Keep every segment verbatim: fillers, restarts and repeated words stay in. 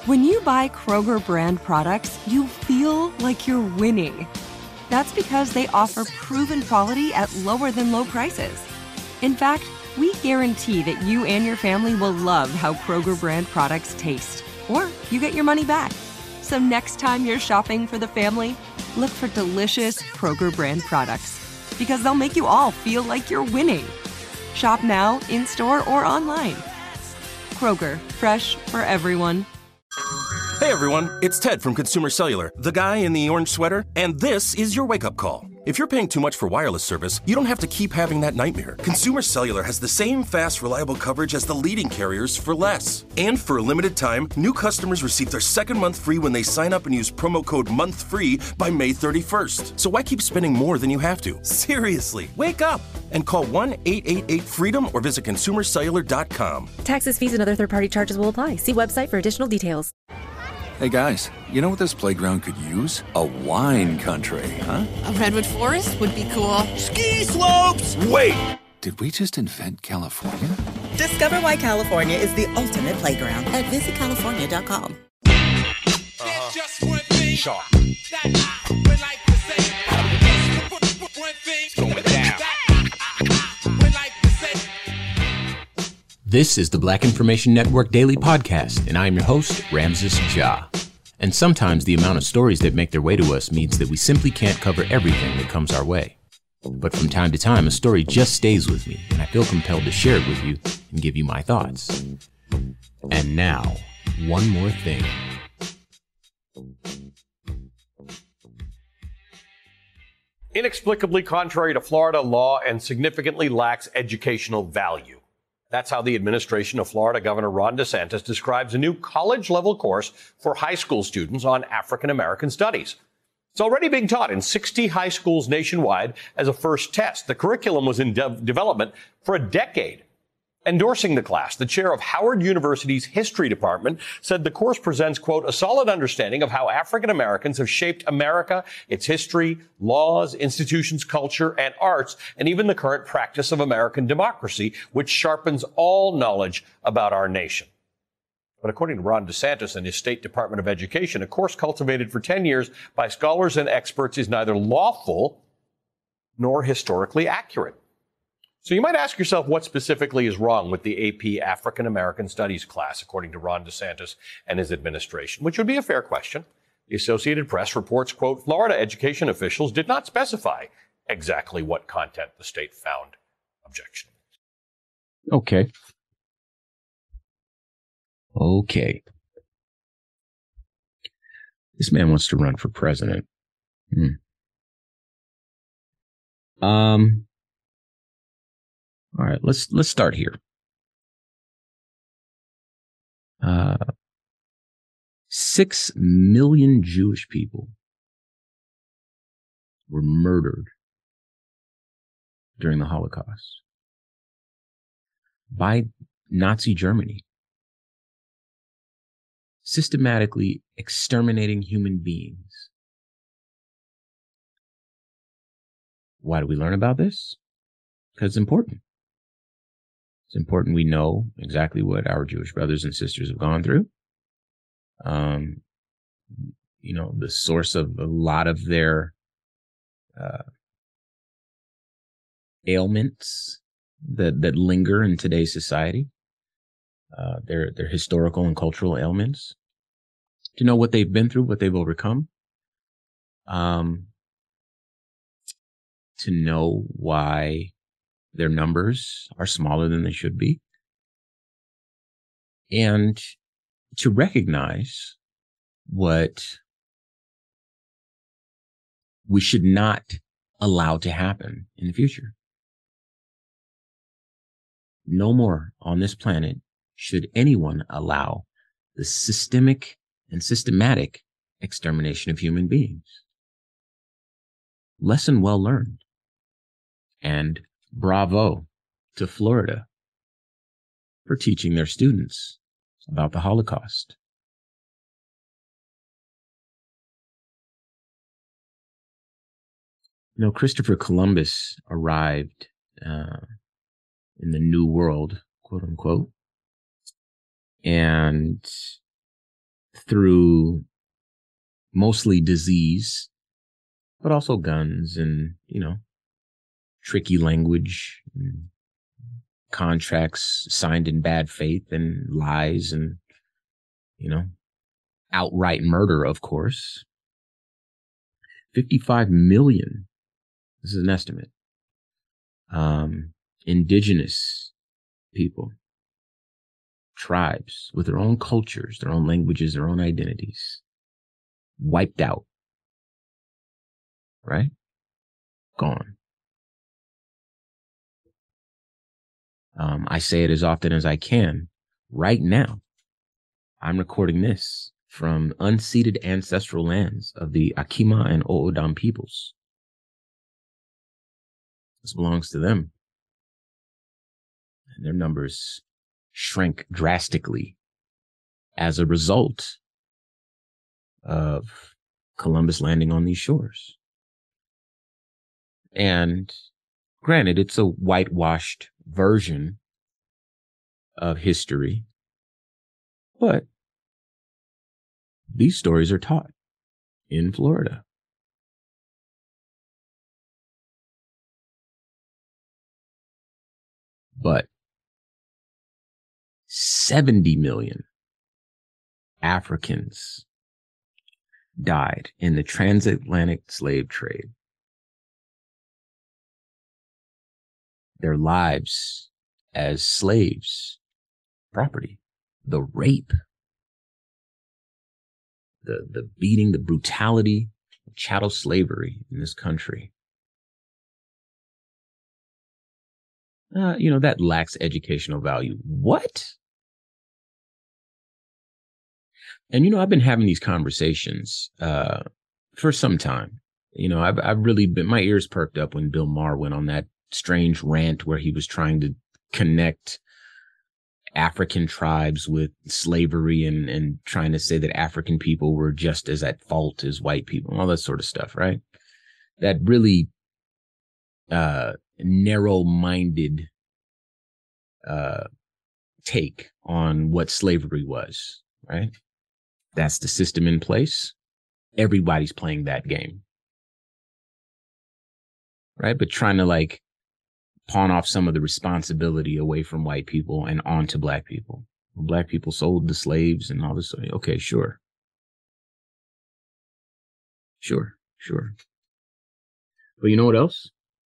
When you buy Kroger brand products, you feel like you're winning. That's because they offer proven quality at lower than low prices. In fact, we guarantee that you and your family will love how Kroger brand products taste, or you get your money back. So next time you're shopping for the family, look for delicious Kroger brand products, because they'll make you all feel like you're winning. Shop now, in-store, or online. Kroger, fresh for everyone. Hey everyone, it's Ted from Consumer Cellular, the guy in the orange sweater, and this is your wake-up call. If you're paying too much for wireless service, you don't have to keep having that nightmare. Consumer Cellular has the same fast, reliable coverage as the leading carriers for less. And for a limited time, new customers receive their second month free when they sign up and use promo code MONTHFREE by May thirty-first. So why keep spending more than you have to? Seriously, wake up and call one eight eight eight FREEDOM or visit consumer cellular dot com. Taxes, fees, and other third-party charges will apply. See website for additional details. Hey guys, you know what this playground could use? A wine country, huh? A redwood forest would be cool. Ski slopes! Wait! Did we just invent California? Discover why California is the ultimate playground at visit california dot com. Uh-huh. Just one thing Shaw. That I would like to say. Just one thing going down. That I would like to say. This is the Black Information Network Daily Podcast, and I am your host, Ramses Ja. And sometimes the amount of stories that make their way to us means that we simply can't cover everything that comes our way. But from time to time, a story just stays with me, and I feel compelled to share it with you and give you my thoughts. And now, one more thing. Inexplicably contrary to Florida law and significantly lacks educational value. That's how the administration of Florida Governor Ron DeSantis describes a new college-level course for high school students on African American studies. It's already being taught in sixty high schools nationwide as a first test. The curriculum was in de- development for a decade. Endorsing the class, the chair of Howard University's history department said the course presents, quote, a solid understanding of how African Americans have shaped America, its history, laws, institutions, culture, and arts, and even the current practice of American democracy, which sharpens all knowledge about our nation. But according to Ron DeSantis and his State Department of Education, a course cultivated for ten years by scholars and experts is neither lawful nor historically accurate. So you might ask yourself what specifically is wrong with the A P African American Studies class, according to Ron DeSantis and his administration, which would be a fair question. The Associated Press reports, quote, Florida education officials did not specify exactly what content the state found objectionable. Okay. Okay. This man wants to run for president. Hmm. Um... All right, let's let's start here. Uh, six million Jewish people were murdered during the Holocaust by Nazi Germany, systematically exterminating human beings. Why do we learn about this? Because it's important. It's important we know exactly what our Jewish brothers and sisters have gone through. Um, you know, the source of a lot of their uh, ailments that that linger in today's society, uh, their their historical and cultural ailments. To know what they've been through, what they've overcome. Um, to know why their numbers are smaller than they should be. And to recognize what we should not allow to happen in the future. No more on this planet should anyone allow the systemic and systematic extermination of human beings. Lesson well learned. And bravo to Florida for teaching their students about the Holocaust. You know, Christopher Columbus arrived uh, in the New World, quote unquote, and through mostly disease, but also guns and, you know, tricky language, and contracts signed in bad faith and lies and, you know, outright murder, of course. fifty-five million, this is an estimate, um, indigenous people, tribes with their own cultures, their own languages, their own identities, wiped out, right? Gone. Um, I say it as often as I can. Right now, I'm recording this from unceded ancestral lands of the Akima and O'odham peoples. This belongs to them. And their numbers shrank drastically as a result of Columbus landing on these shores. And granted, it's a whitewashed version of history, but these stories are taught in Florida. But seventy million Africans died in the transatlantic slave trade. Their lives as slaves, property, the rape, the, the beating, the brutality of chattel slavery in this country. Uh, you know, that lacks educational value. What? And, you know, I've been having these conversations uh, for some time. You know, I've, I've really been, my ears perked up when Bill Maher went on that strange rant where he was trying to connect African tribes with slavery and, and trying to say that African people were just as at fault as white people, all that sort of stuff, right? That really uh, narrow-minded uh, take on what slavery was, right? That's the system in place. Everybody's playing that game, right? But trying to like pawn off some of the responsibility away from white people and onto black people. Black people sold the slaves and all this. Okay, sure. Sure, sure. But you know what else?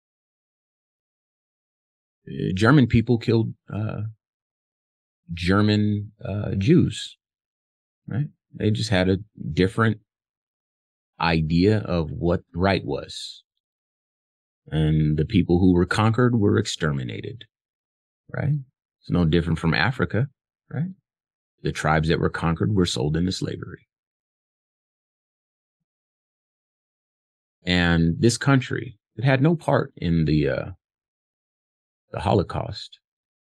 German people killed uh, German uh, Jews, right? They just had a different idea of what right was. And the people who were conquered were exterminated, right? It's no different from Africa, right? The tribes that were conquered were sold into slavery. And this country, it had no part in the uh, the Holocaust,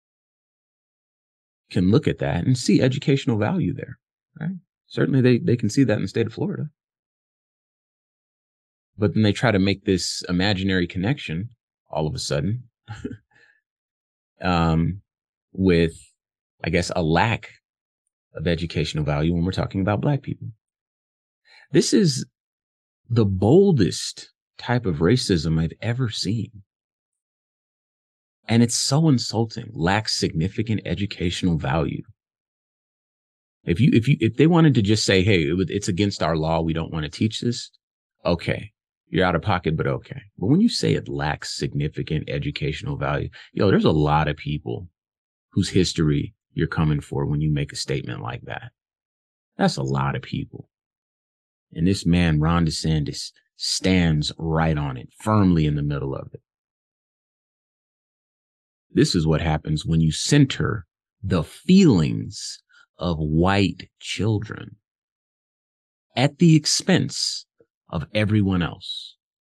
can look at that and see educational value there, right? Certainly they, they can see that in the state of Florida. But then they try to make this imaginary connection all of a sudden um, with, I guess, a lack of educational value when we're talking about black people. This is the boldest type of racism I've ever seen. And it's so insulting, lacks significant educational value. If you, if you, if they wanted to just say, hey, it, it's against our law, we don't want to teach this. Okay. You're out of pocket, but okay. But when you say it lacks significant educational value, yo, there's a lot of people whose history you're coming for when you make a statement like that. That's a lot of people. And this man, Ron DeSantis, stands right on it, firmly in the middle of it. This is what happens when you center the feelings of white children at the expense of everyone else.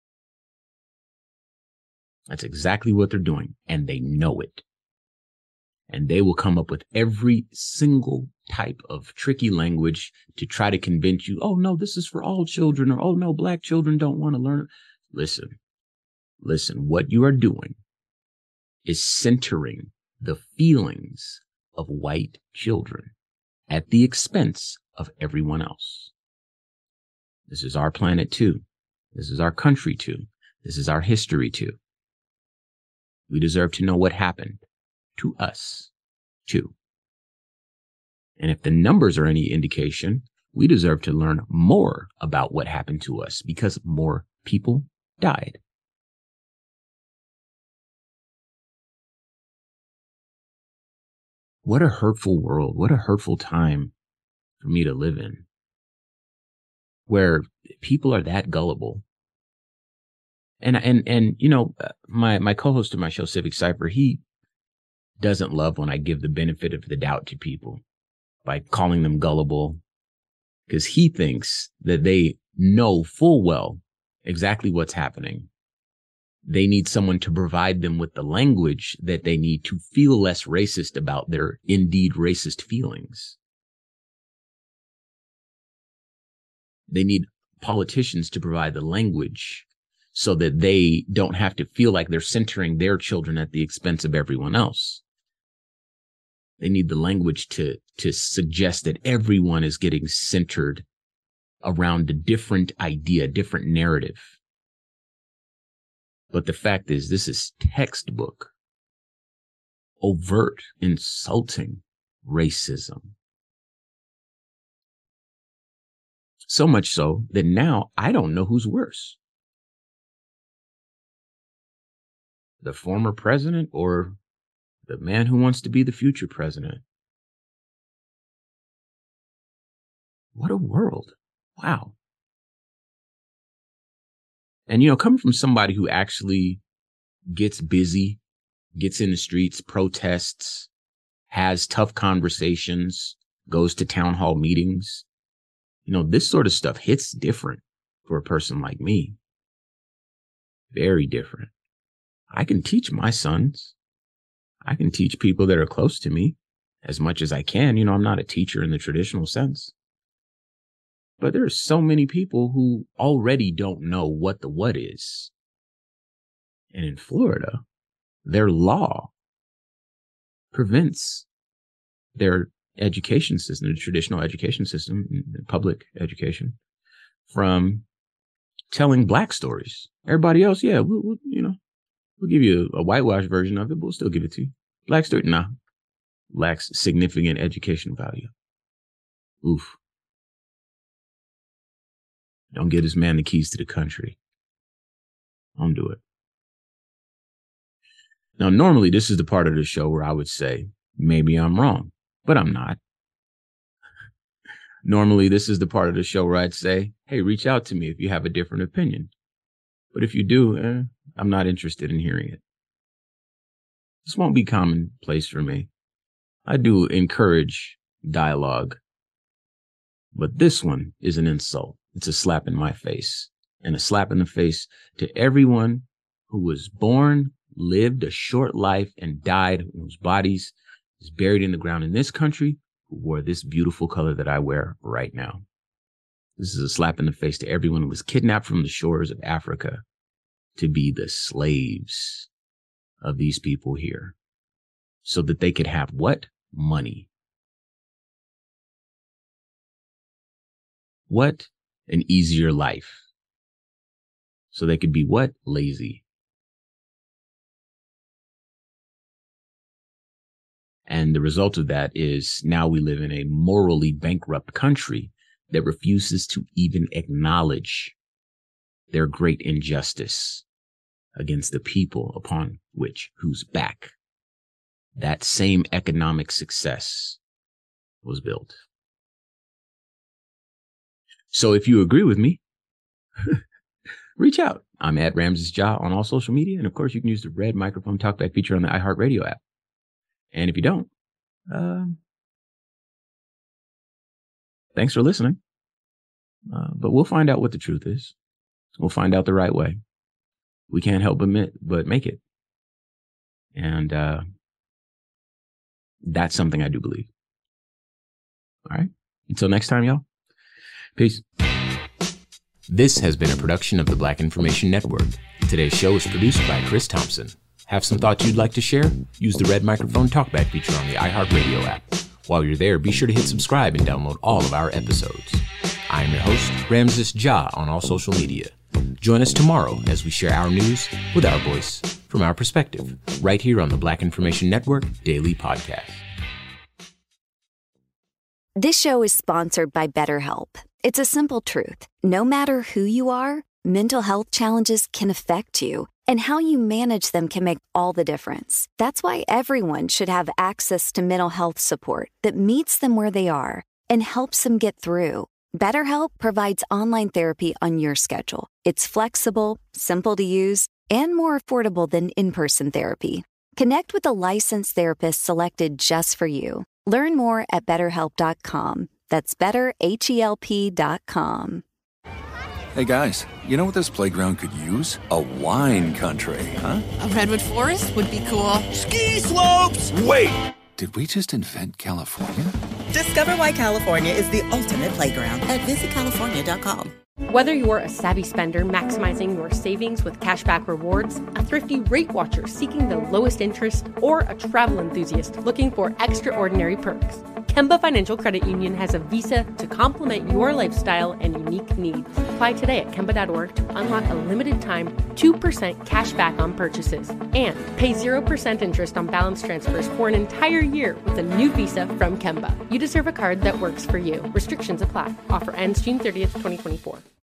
That's exactly what they're doing, and they know it. And they will come up with every single type of tricky language to try to convince you, oh, no, this is for all children, or, oh, no, black children don't want to learn. Listen, listen, what you are doing is centering the feelings of white children at the expense of everyone else. This is our planet too. This is our country too. This is our history too. We deserve to know what happened to us too. And if the numbers are any indication, we deserve to learn more about what happened to us because more people died. What a hurtful world. What a hurtful time for me to live in, where people are that gullible. And, and, and, you know, my, my co-host of my show, Civic Cypher, he doesn't love when I give the benefit of the doubt to people by calling them gullible, because he thinks that they know full well exactly what's happening. They need someone to provide them with the language that they need to feel less racist about their indeed racist feelings. They need politicians to provide the language so that they don't have to feel like they're centering their children at the expense of everyone else. They need the language to, to suggest that everyone is getting centered around a different idea, different narrative. But the fact is, this is textbook, overt, insulting racism. So much so that now I don't know who's worse. The former president or the man who wants to be the future president. What a world. Wow. And, you know, coming from somebody who actually gets busy, gets in the streets, protests, has tough conversations, goes to town hall meetings, you know, this sort of stuff hits different for a person like me. Very different. I can teach my sons. I can teach people that are close to me as much as I can. You know, I'm not a teacher in the traditional sense. But there are so many people who already don't know what the what is. And in Florida, their law prevents their education system, the traditional education system, public education, from telling black stories. Everybody else, yeah, we'll, we'll, you know, we'll give you a, a whitewashed version of it, but we'll still give it to you. Black story, nah, lacks significant education value. Oof. Don't give this man the keys to the country. Don't do it. Now, normally this is the part of the show where I would say, maybe I'm wrong, but I'm not. Normally, this is the part of the show where I'd say, hey, reach out to me if you have a different opinion. But if you do, eh, I'm not interested in hearing it. This won't be commonplace for me. I do encourage dialogue, but this one is an insult. It's a slap in my face, and a slap in the face to everyone who was born, lived a short life, and died, whose bodies is buried in the ground in this country, who wore this beautiful color that I wear right now. This is a slap in the face to everyone who was kidnapped from the shores of Africa to be the slaves of these people here so that they could have what? Money. What? An easier life. So they could be what? Lazy. And the result of that is now we live in a morally bankrupt country that refuses to even acknowledge their great injustice against the people upon which, whose back that same economic success was built. So if you agree with me, reach out. I'm at Ramses Ja on all social media. And of course, you can use the red microphone talkback feature on the iHeartRadio app. And if you don't, um, thanks for listening. Uh, but we'll find out what the truth is. We'll find out the right way. We can't help but, admit, but make it. And uh, that's something I do believe. All right. Until next time, y'all. Peace. This has been a production of the Black Information Network. Today's show is produced by Chris Thompson. Have some thoughts you'd like to share? Use the red microphone talkback feature on the iHeartRadio app. While you're there, be sure to hit subscribe and download all of our episodes. I am your host, Ramses Ja, on all social media. Join us tomorrow as we share our news with our voice, from our perspective, right here on the Black Information Network Daily Podcast. This show is sponsored by BetterHelp. It's a simple truth. No matter who you are, mental health challenges can affect you, and how you manage them can make all the difference. That's why everyone should have access to mental health support that meets them where they are and helps them get through. BetterHelp provides online therapy on your schedule. It's flexible, simple to use, and more affordable than in-person therapy. Connect with a licensed therapist selected just for you. Learn more at better help dot com. That's better help dot com. Hey guys, you know what this playground could use? A wine country, huh? A redwood forest would be cool. Ski slopes! Wait! Did we just invent California? Discover why California is the ultimate playground at visit california dot com. Whether you're a savvy spender maximizing your savings with cashback rewards, a thrifty rate watcher seeking the lowest interest, or a travel enthusiast looking for extraordinary perks, Kemba Financial Credit Union has a visa to complement your lifestyle and unique needs. Apply today at kemba dot org to unlock a limited time two percent cash back on purchases and pay zero percent interest on balance transfers for an entire year with a new visa from Kemba. You deserve a card that works for you. Restrictions apply. Offer ends June thirtieth, twenty twenty-four.